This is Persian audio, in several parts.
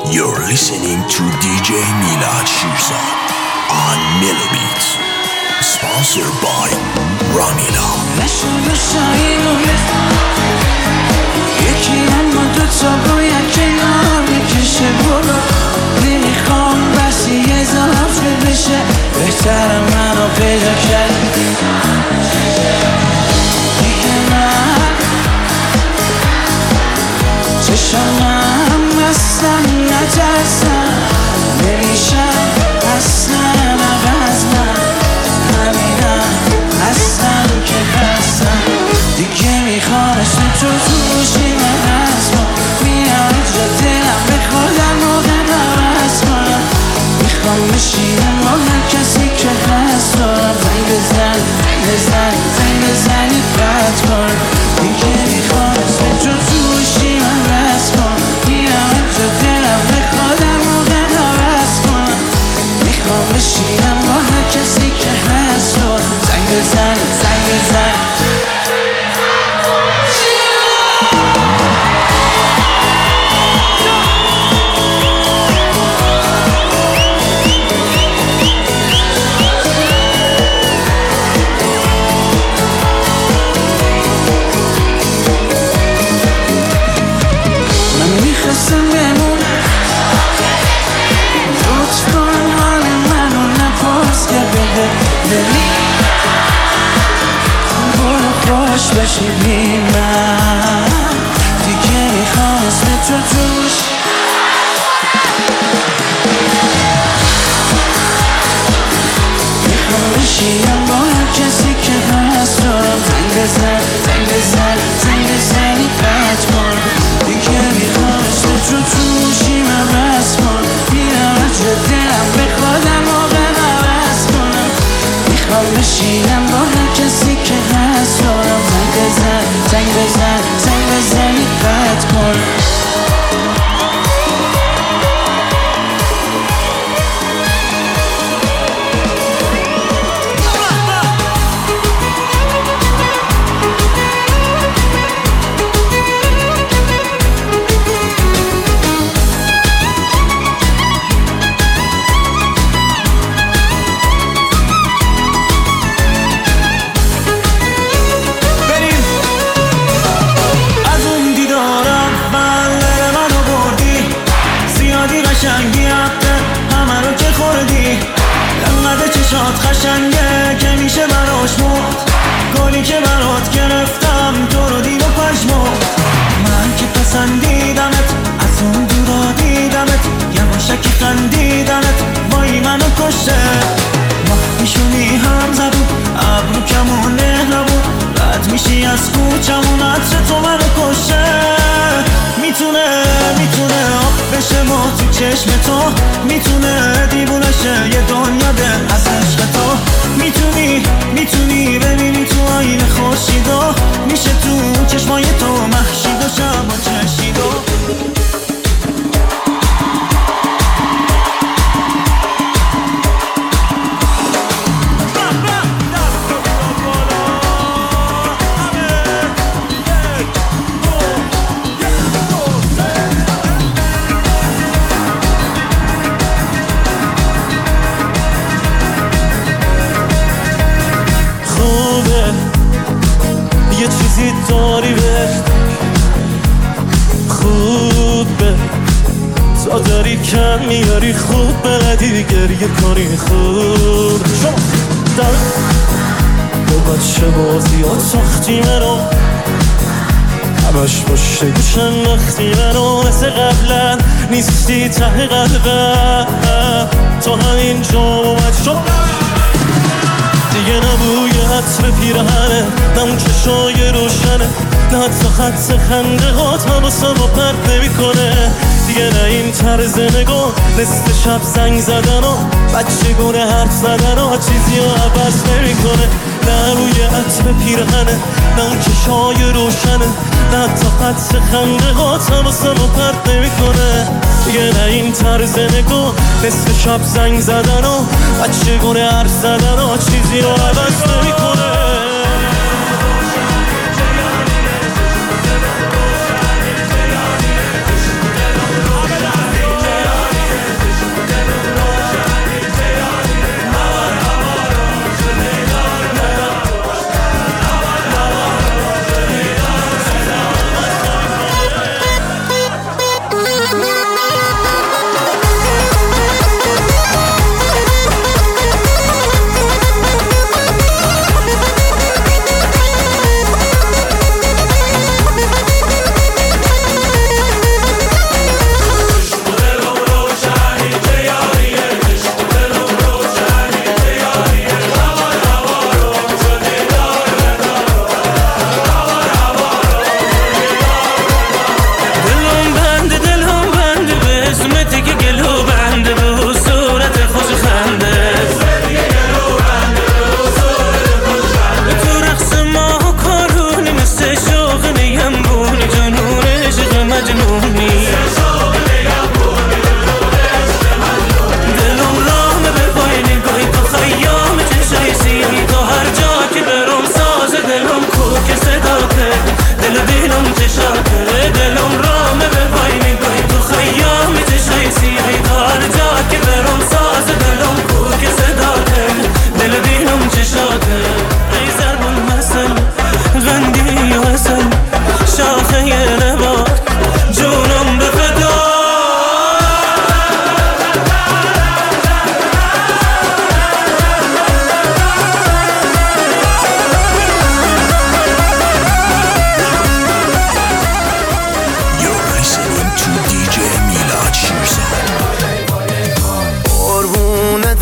You're listening to DJ Milad Shirzad on Millowbeats, sponsored by Ramila. یکی اما دوتا باید کنار بکشه برو نمیخوام بسی اضافه بشه بهتر منو پیدا کردی دیگه من چشمم اصلا نترسم نمیشم اصلا عوض من همینم اصلا که هستم دیگه میخوام اسم تو توشی من هستم میام جا دلم به خودم موقع نوست کنم میخوام بشینم با هر کسی که هست دارم زنگ بزن زنگ بزنی قطع کن دیگه میخوام اسم تو توشی من هست کنم میام جا دلم به خودم موقع نوست کنم میخوام بشینم با هر کسی که هست دارم زنگ بزن میخواستم بمونم لطف کن حال منو نپرس که بده دلی برو خوش بشی بی من دیگه میخوام اسم تو توش میخوام بشینم با هر کسی که هست دارم زنگ بزنی قطع کن دیگه میخوام اسم تو توشی من بس کن میرم از جا دلم به خودم موقع نوست کنم میخوام بشینم با هر کسی که هست دارم زنگ بزنی قطع کن قشنگه که میشه براش مرد گلی که برات گرفتم تو رو دید و پشمرد من که پسندیدمت از اون دورا دیدمت یواشکی خندیدمت وای منو کشه ماه میشونی هم زبون ابرو کمونه نبود رد میشی از کوچمون عطر تو منو کشه میتونه آب بشه ما تو چشم تو میتونه دیوونه شه یه دنیا دل از عشق تو میتونی ببینی تو آینه خورشیدو میشه تو چشمای تو محشید و شب و چشیدو یه چیزی داری بهش خوبه تا داری کم میاری خوب بلدی گریه کنی خوب شما در با بچه بازی ها ساختی منو همش پشت گوشن وقتی منو مثل قبلا نیستی ته قلبم تا همین جا اومد شما دیگه نبوی عطر پیرهنه نه اون چشای روشنه نه حتی خط خنده هات حواسم رو پرت نمی کنه دیگه نه این طرز نگاه نصف شب زنگ زدن و بچه گونه حرف زدن و چیزی رو عوض نمی کنه نه روی عطر پیرهنه نه اون چشای روشنه نه حتی خط خنده هات حواسم رو پرت نمی کنه دیگه نه این طرز نگاه نصف شب زنگ زدن و بچه گونه حرف زدن و چیزی رو عوض نمی کنه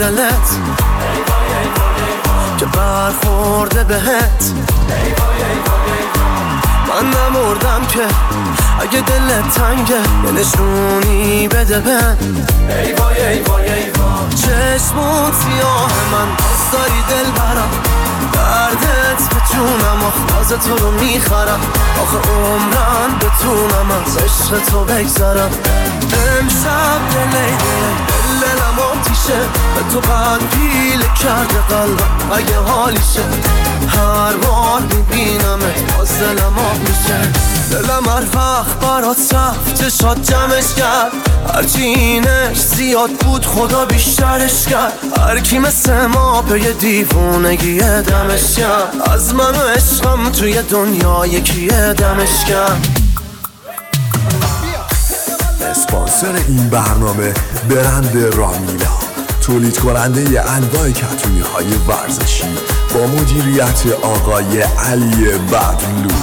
دلت که برخورده بهت. من نمردم که اگه دلت تنگه یه نشونی بده بهم. ای وای ای وای ای وای چشمون سیاه من باز داری دل برم، دردت به جونم آخ تو رو میخرم. آخه عمرن بتونم از عشق تو بگذرم. امشب دلم آتیشه به تو قد پیله کرده قلبم اگه حالیشه. هر بار میبینمت باز دلم آب میشه. دلم هر وقت برات رفت چشات جمعش کرد، هرچی اینش زیاد بود خدا بیشترش کرد. هر کی مثل ما به یه دیوونگی دمش کرد، از من و عشقم توی دنیا یکی دمش کرد. اسپانسر این برنامه برند رامیلا، تولید کننده انواع کتونی های ورزشی با مدیریت آقای علی بدلو.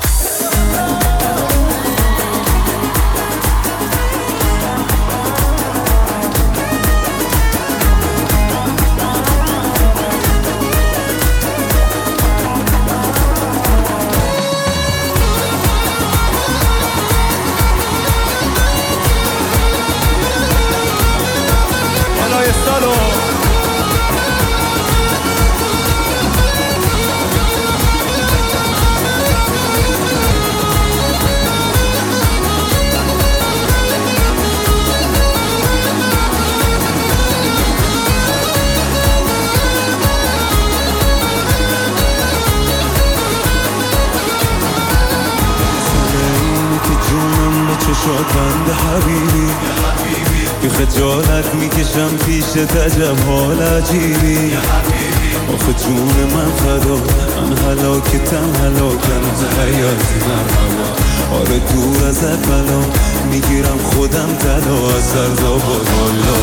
چشات بند حبیبی که خجالت میکشم پیشت عجب حال عجیبی. آخه جون من فدا من هلاکتم هلاکم حیات مرحبا. آره دور از بلا میگیرم خودم تلا از سرداباد والا.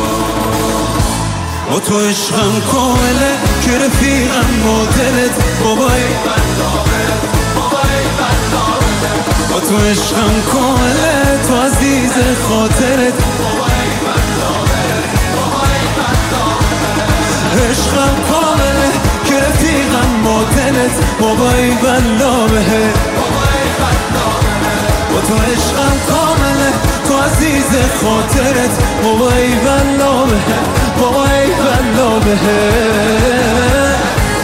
با تو عشقم کامله که رفیقم با دلت بابای با تو عشقم کامله تو عزیز خاطرت. عشقم کامله که رفیقم با دلت بابای بلا بهت. با تو عشقم کامله تو عزیز خاطرت بابای بلا بهت بابای بلا بهت.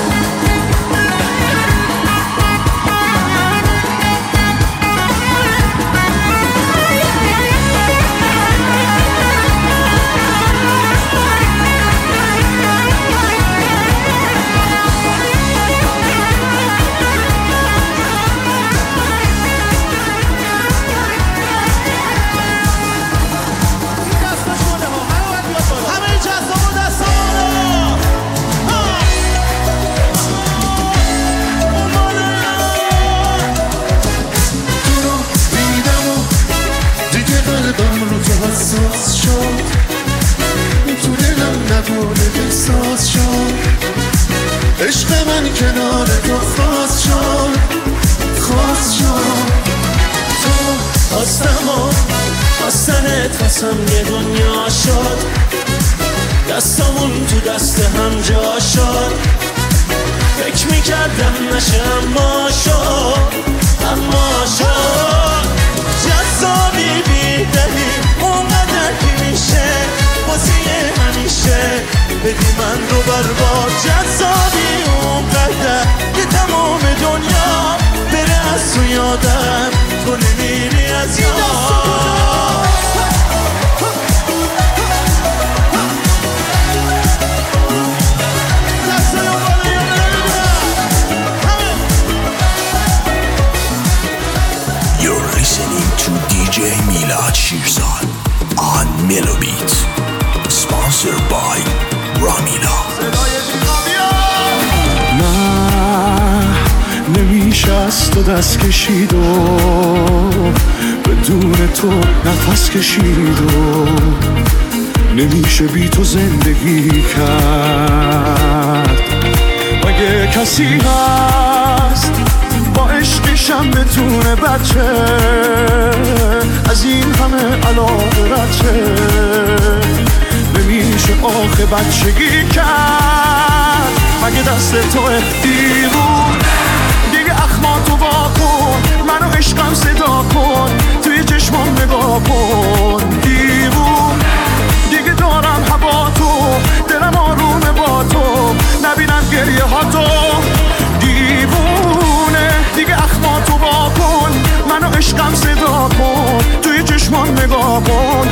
عشق من کنار تو خواست شد خواست شد. تو خواستم و خواستنت خواستم یه دنیا شد. دستمون تو دست هم جا شد. فکر میکردم نشه اما شد اما شد. جذابی بیدهی اونقدر که میشه بازیه همیشه بدی من رو برباد. جذابی اونقدر که تمام دنیا بره از تو یادم تو نمیری از یاد. You're listening to DJ Milad Shirzad on Melobeat, sponsored by Ramila. نه نمیشه از تو دست کشید و بدون تو نفس کشید و نمیشه بی تو زندگی کرد. مگه کسی هست با عشقشم بتونه بچه از این همه علاقه رچه. نمیشه آخه بچگی کرد مگه دست توه دیوون دیگه اخماتو واکن منو عشقم صدا کن توی چشمام نگاه کن دیوون دیگه دارم هوا تو دلم آرومه با تو نبینم گریه ها تو دیوونه دیگه اخماتو واکن منو عشقم صدا کن توی چشمام نگاه کن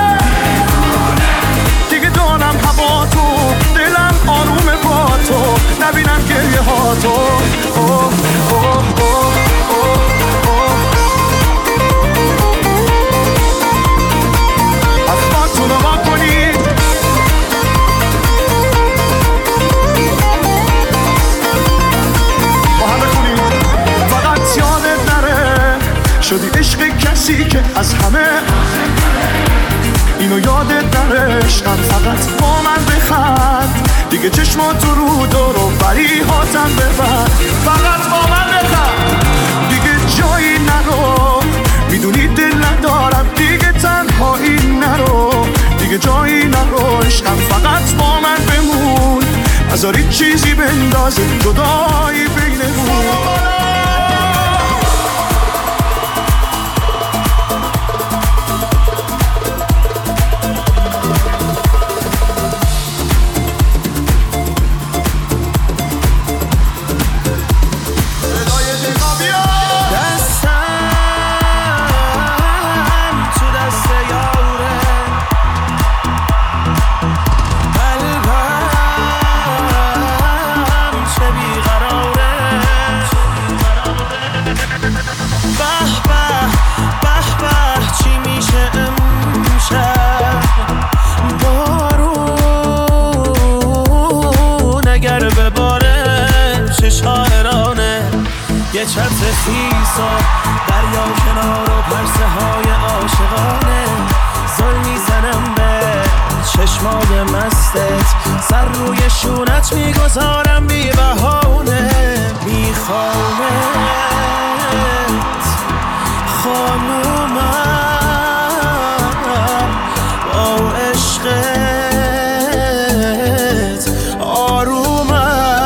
دیگه دارم هوا تو دلم آرومه با تو نبینم گریه ها تو اخماتو رو وا کنید با هم بخونید فقط یادت نره شدی عشق کسی که از همه اینو یادت نره عشقم فقط با من بخند دیگه چشماتو رو دور و بری هاتم ببر فقط با من بخند دیگه جایی نرو میدونی دل ندارم دیگه تنهایی نرو دیگه جایی نرو عشقم فقط با من بمون نذاری چیزی بندازه جدایی بینمون یه چتر خیسا دریا کنار و پرسه های عاشقانه زل میزنم به چشمای مستت سر روی شونت میگذارم بی بهانه میخوامت خانومم با عشقت آرومم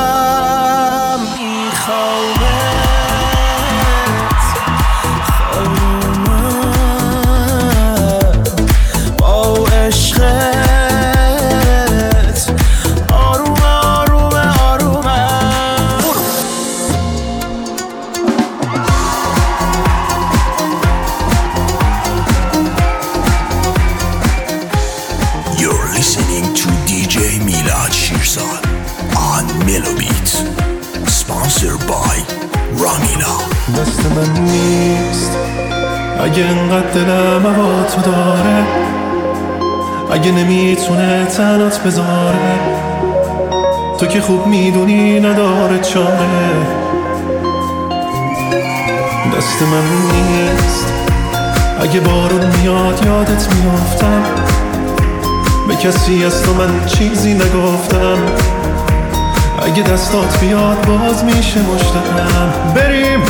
دست من نیست اگه انقدر دلم هوا تو داره اگه نمیتونه تنات بذاره تو که خوب میدونی نداره چاره دست من نیست اگه بارون میاد یادت میافتم به کسی از تو من چیزی نگفتم اگه دستات بیاد باز میشه مشتاقم بریم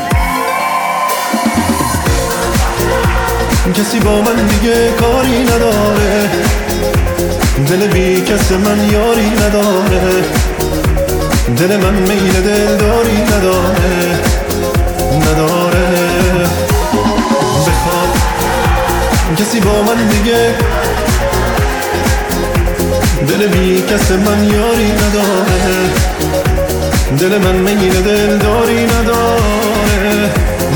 کسی با من دیگه کاری نداره دل بی کس من یاری نداره دل من میل دلداری نداره بخواد کسی با من دیگه دل بی کس من یاری نداره دل من میل دلداری نداره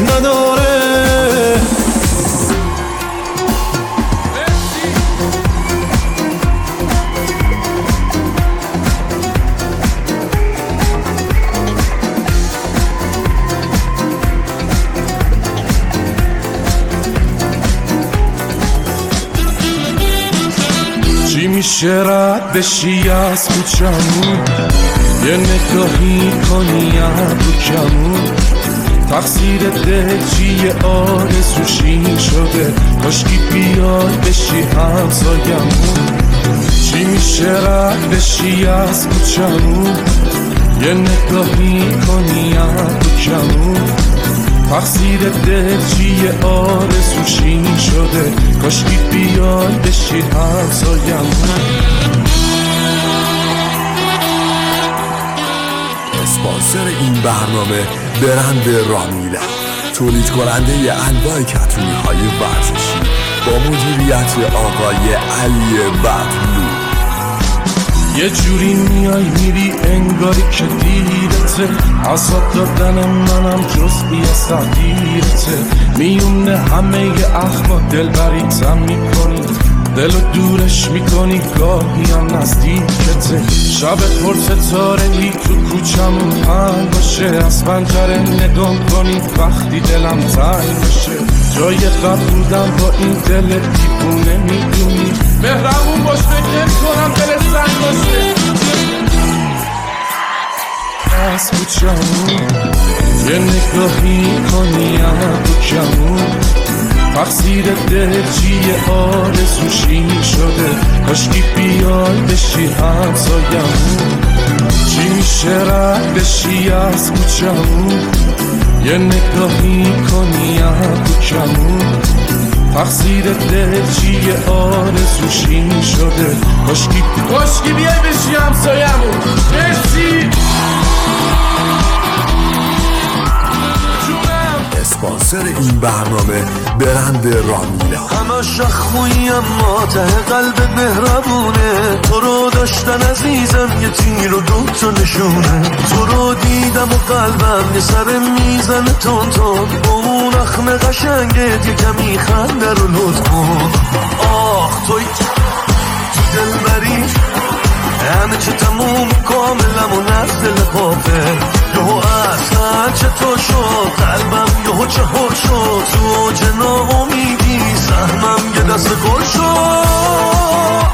چی میشه رد بشی از کوچمون یه نگاهی کنی تو کمون تقصیر دل چیه آرزوشی شده کاشکی بیای بشی همسایمون چی میشه رد بشی از کوچمون یه نگاهی کنی تو کمون تقصیر دل چیه آرزوشی شده کاشکی بیای بشی همسایمون اسپانسر این برنامه برند رامیلا، تولید کننده انواع کتونی های ورزشی با مدیریت آقای علی بدلو. یه جوری میای میری انگاری که دیرته، عصاب دادن منم جزئی از تغییرته، میونه همه اخما دل بریتم میکنی، دلو دورش میکنی گاهی هم نزدیکته، شب پر ستاره‌ای تو کوچمون پنگ باشه، از پنجره نگاه کنی وقتی دلم تنگ باشه، جای قبل بودم با این دل دیوونه میدونی، مهربون باش فکر کنم دل سنگ باشه، از کوچمون یه نگاهی کنی انا کوچمون، تقصیر دلچیه آرزوشی شده، کاشکی بیای بشی همسایمون، چی میشه رد بشی از کوچمون، یه نگاهی کنی از کوچمون، تقصیر دلچیه آرزوشی شده، کاشکی بیای بشی همسایمون. مرسی. اسپانسر این برنامه برند رامیلا. همه شخموی اما ته قلب مهربونه، تو رو داشتن عزیزم یه تیر و دوتا نشونه، تو رو دیدم و قلبم یه سر میزنه تون تون، با اون اخم قشنگت یه کمی خنده رو لطف کن. آخ توی تو دل بری همه چه تموم کاملم و از دل پاپه، یهو اصلا چطور شد قلبم یهو چهار شد، تو جنا امیدی سهمم یه دست گل شد.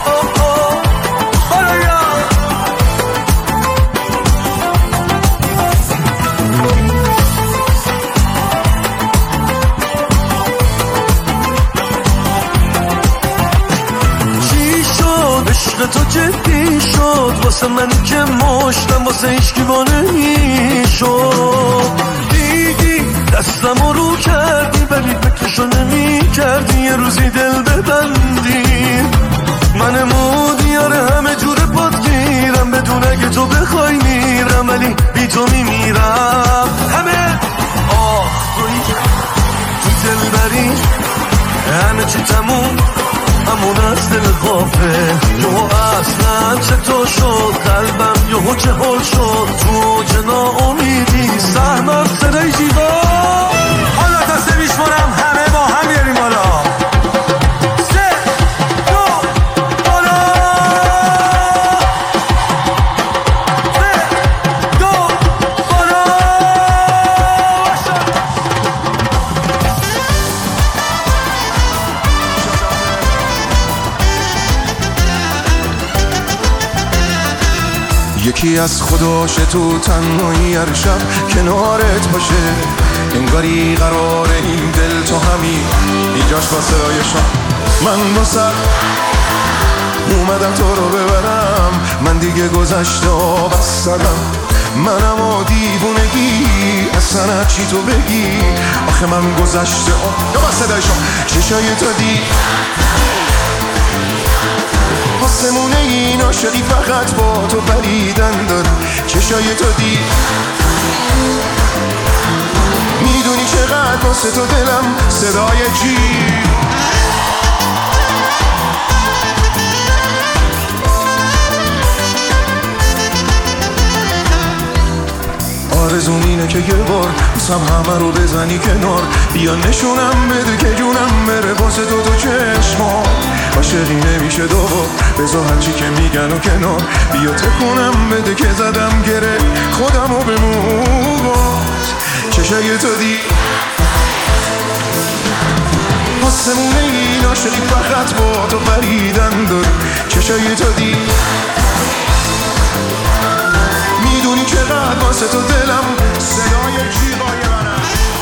عشق تو جدی شد واسه من که مشتم واسه هیچکی نمی شد، دیدی دستم رو کردی ولی فکرشو نمی کردی یه روزی دل ببندی، من مودیاره همه جور پات گیرم، بدون اگه تو بخوای میرم ولی بی تو میمیرم همه. آخ تو دل بری همه چی تموم همون از دل غافه، یهو اصلا چطور شد قلبم یهو چه حال شد، تو جنا امیدی سهمم صدای جیبا، حالا تا سه میشمارم همه با هم بیاریم بالا، 3 2 بالا، 3 2 بالا. یکی از خداش تو تنهایی هر شب کنارت باشه، انگاری قرار این دل تو همین اینجاش با صدای شام، من با سر اومدم تو رو ببرم، من دیگه گذشته بستدم، منم و دیوونگی اصلا چی تو بگی، آخه من گذشته یا با صدای شام، چشای تو دی آسمونه این عاشقی فقط با تو پریدن داره، چشای تو دی میدونی چقدر واسه تو دلم صدای جی، آرزوم اینه که یه بار بسم همه رو بزنی کنار، بیا نشونم بده که جونم بره واسه تو چشما، عاشقی نمیشه دوبار بذار هرچی که میگن و کنار، بیا تکونم بده که زدم گره خودم رو به موباز، چشای تو دی آسمونه این عاشقی فقط با تو پریدن داره، چشای تو دی میدونی چقدر واسه تو دلم صدای جیغای منم.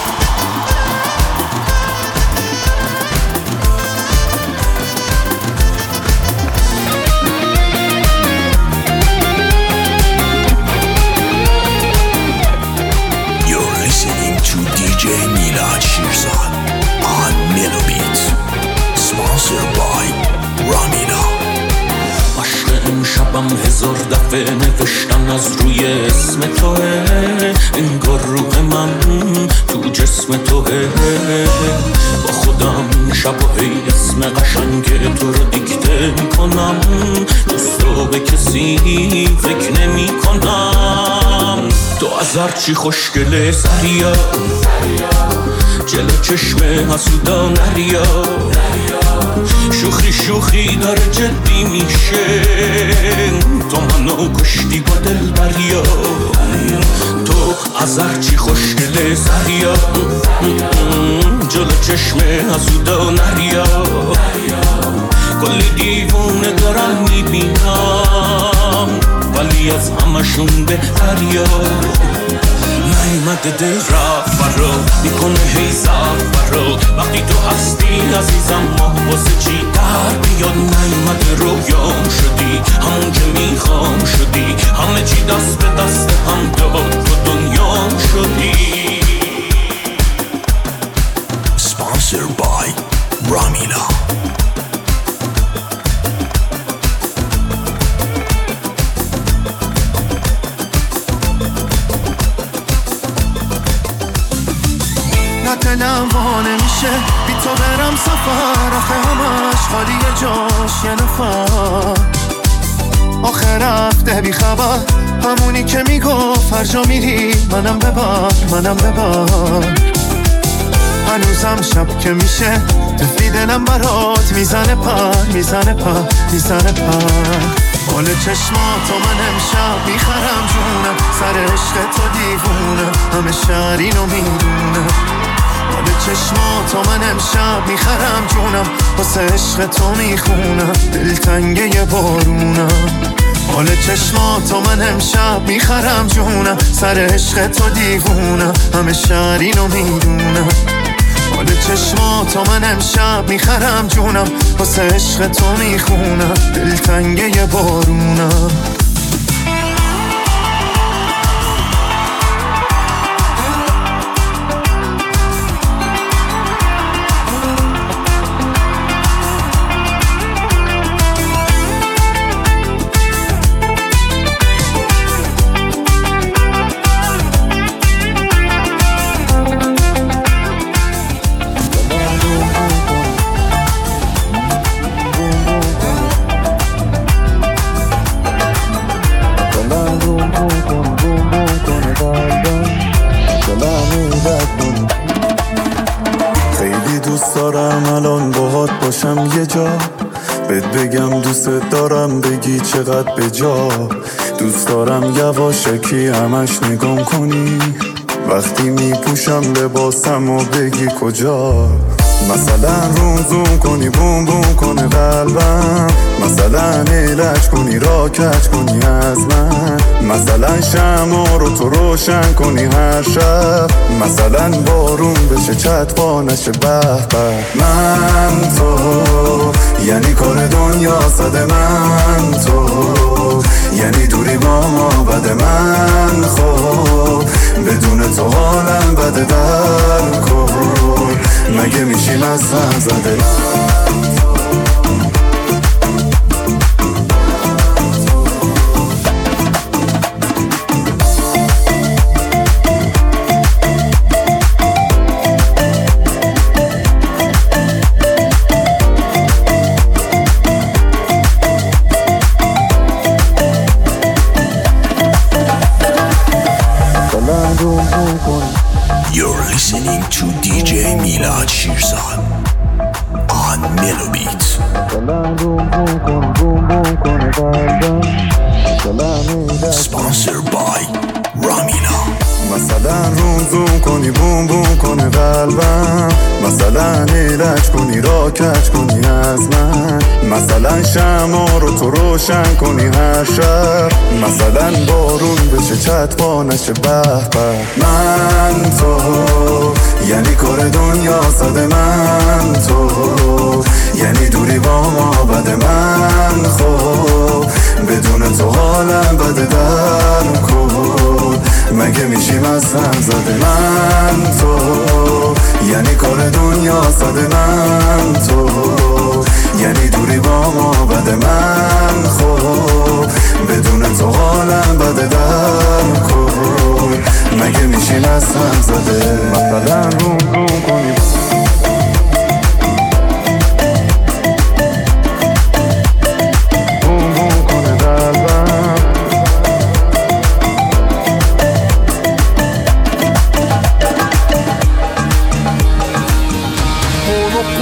You're listening to DJ Milad Shirzad on Melo Beats, sponsored by Ramila. عشق امشبم 1000 دفعه نوشتم از روی اسم توه، انگار روح من تو جسم توه. با خودم شب و هی اسم قشنگ تو رو دیکته میکنم، جز تو به کسی فکر نمی کنم. تو از هرچی خوشگله سریا، جلو چشم حسودا نریا، شوخی شوخی داره جدی میشه، تو منو کشتی با دل بریا. تو از هرچی خوشگله سریا، جلو چشم حسودا نریا، کلی دیوونه دارم میبینم ولی از همشون بهتریا. نیمده دل رفت فرا میکنه هی زفرا، وقتی تو هستی عزیزم ما واسه چی در بیاد. نیمده رویام شدی همون که میخوام شدی، همه چی دست به دست هم داد تو دنیام شدی. Sponsored by Ramila. دلم وا نمیشه بی تو برم سفر، آخه همش خالیه جاش یه نفر. آخه رفته بی خبر، همونی که میگفت هر جا میری منم ببر منم ببر. هنوزم شب که میشه تفلی دلم برات میزنه پر میزنه پر میزنه پر. مال چشماتو من امشب میخرم جونم، سر عشق تو دیوونه همه شهر اینو میدونه. مال چشماتو من امشب میخرم جونم، واسه عشق تو میخونم دلتنگه یه بارونم. مال چشماتو من امشب میخرم جونم، سر عشق تو دیوونم همه شهر اینو میدونم. مال چشماتو من امشب میخرم جونم، واسه عشق تو میخونم دلتنگه یه بارونم. یه جا بهت بگم دوست دارم، بگی چقدر به جا. دوست دارم یواشکی همش نگام کنی، وقتی میپوشم لباسم و بگی کجا. مثلا روم زوم کنی بوم بوم کنه قلبم، مثلا ایلج کنی را کج کنی از من، مثلا شمع رو تو روشن کنی هر شب، مثلا بارون بشه چتبا نشه به به. من تو یعنی کار دنیا صد، من تو یعنی دوری با ما بد. من خب بدون تو حالم بده در کن، مگه میشیم از هم زده. You're listening to DJ Milad Shirzad on Melo Beats. Sponsored by Ramila. مثلا روم زوم کنی بوم بوم کنه قلبم، مثلا ایلج کنی را کج کنی از من، مثلا شمع رو تو روشن کنی هر شب، مثلا بارون بشه چتبا نشه به به. من تو یعنی کار دنیا صد، من تو یعنی دوری با ما بد. من خب بدون تو حالم بده در کن، مگه میشیم از هم زده. من تو یعنی کار دنیا صد، من تو یعنی دوری با ما بد. من خب بدون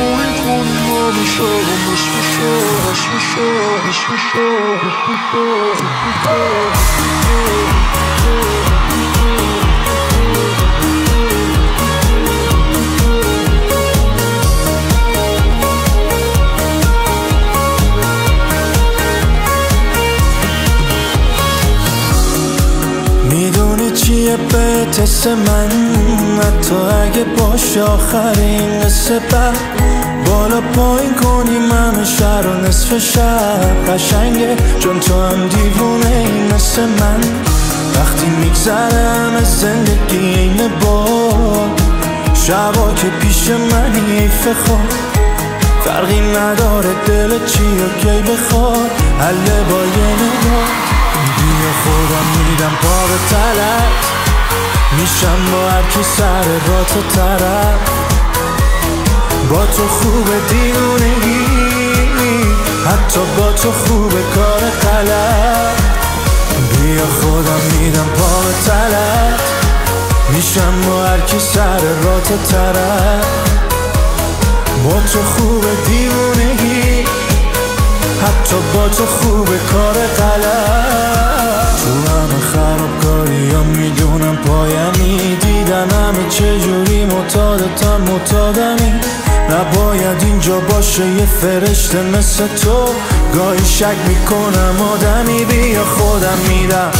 میدونی چیه به تست من، حتی اگه باشه آخرین قصه بعد بالا پایین کنی من شهر و نصف شب قشنگه، چون تو هم دیوونه این مثل من. وقتی میگذرم از زندگی این باد، شبا که پیش منی ایف خواب، فرقی نداره دل چی و کی بخواد، حله با یه نگاه. بیا خودم میدم پا به تلت، میشم با هر کی سر با تو طرف. با تو خوبه دیوونگی، حتی با تو خوبه کار غلط. بیا خودم میدم پا به تلت، میشم با هر کی سر را تو طرف. با تو خوبه دیوونگی، حتی با تو خوبه کار غلط. تو همه خرابکاری ها میدونم پایمی، دیدن همه چجوری معتادتم معتادمی. نباید اینجا باشه یه فرشته مثل تو، گاهی شک میکنم آدمی. بیا خودم میرم،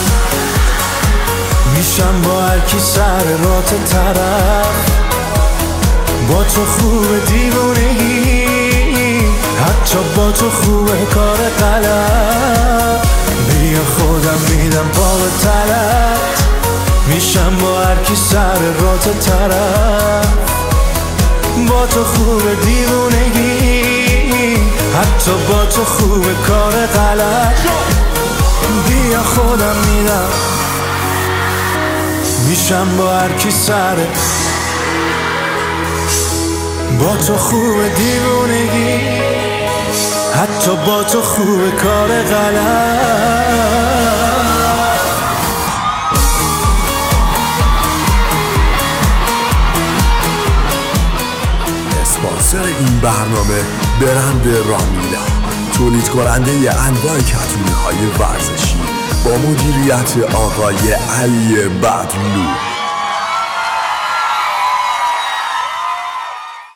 میشم با هر کی سر رات طرف. با تو خوبه دیوونگی، حتی با تو خوبه کار غلط. بیا خودم میدم پا به تلت، میشم با هر کی سر رات طرف. با تو خوبه دیوونگی، حتی با تو خوبه کار غلط. بیا خودم میدم، میشم با هر کی سر. با تو خوبه دیوونگی، حتی با تو خوبه کار غلط. اسپانسر این برنامه برند رامیلا، تولید کننده انواع کتونی های ورزشی با مدیریت آقای علی بدلو.